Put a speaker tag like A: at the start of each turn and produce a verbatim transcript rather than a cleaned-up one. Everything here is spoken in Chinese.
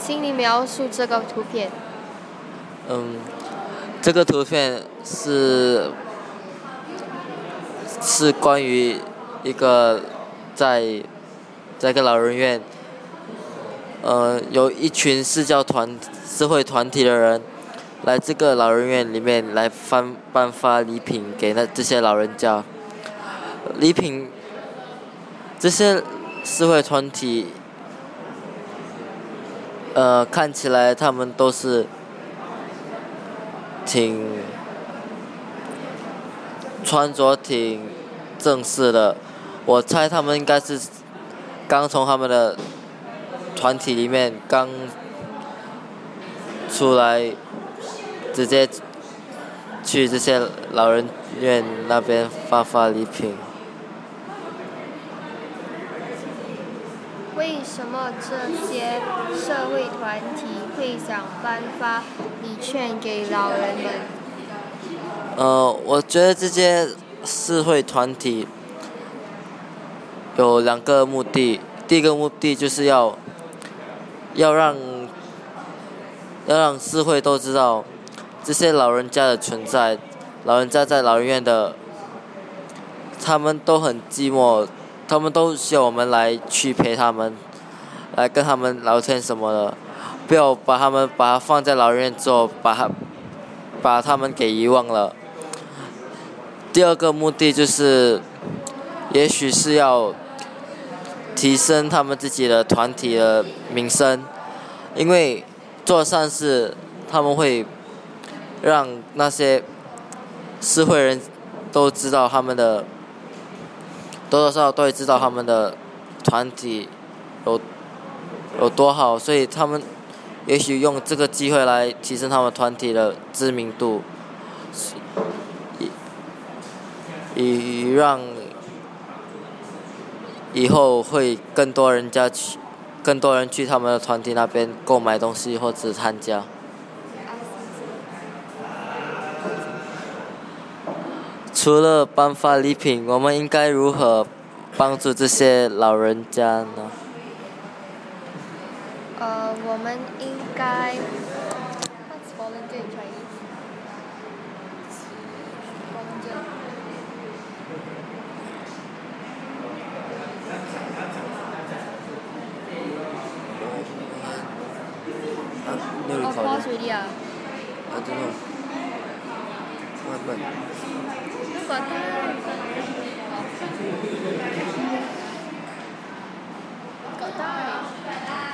A: 请你描述这个图片。
B: 嗯，这个图片是是关于一个在在一个老人院，呃，有一群社交团社会团体的人来这个老人院里面来颁颁发礼品给那这些老人家。礼品，这些社会团体，呃，看起来他们都是挺穿着挺正式的，我猜他们应该是刚从他们的团体里面刚出来，直接去这些老人院那边发发礼品。
A: 为什么这些社会团体会想颁发礼券给老人们？
B: 呃，我觉得这些社会团体有两个目的，第一个目的就是要要让要让社会都知道这些老人家的存在，老人家在老人院的，他们都很寂寞，他们都需要我们来去陪他们，来跟他们聊天什么的，不要把他们把他放在老人院之后，把他把他们给遗忘了。第二个目的就是，也许是要提升他们自己的团体的名声，因为做善事，他们会让那些社会人都知道他们的，多多少少都会知道他们的团体有有多好，所以他们也许用这个机会来提升他们团体的知名度，以以让以后会更多人家去，更多人去他们的团体那边购买东西或者参加。除了颁发礼品，我们应该如何帮助这些老人家呢？
A: 呃，我们应该 What's volunteer in Chinese? Volunteer. 哦 pause already 啊。
B: I don't know. What happened?
A: 如果他ก็ได้